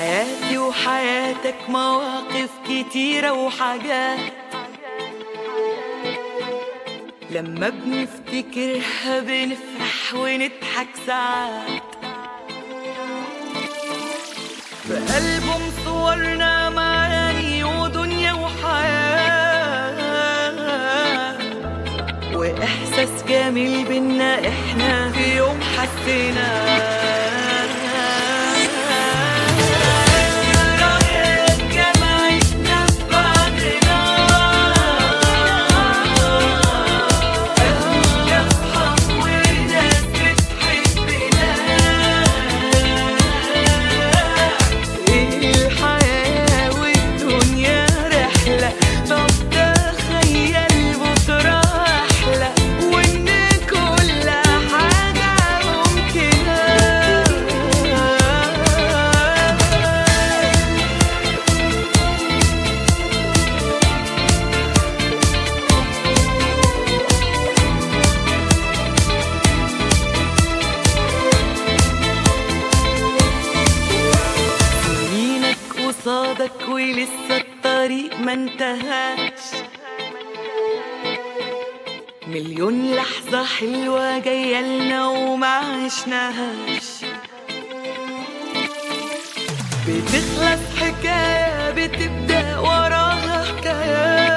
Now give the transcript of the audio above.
حياتي وحياتك مواقف كتيرة وحاجات لما بنفتكرها بنفرح ونضحك ساعات. في ألبوم صورنا معاني ودنيا وحياة وإحساس جميل بينا إحنا في يوم حسيناه. قصادك ولسه الطريق ما انتهاش، مليون لحظة حلوة جاية لنا وما عشناهاش. بتخلص حكاية بتبدأ وراها حكايات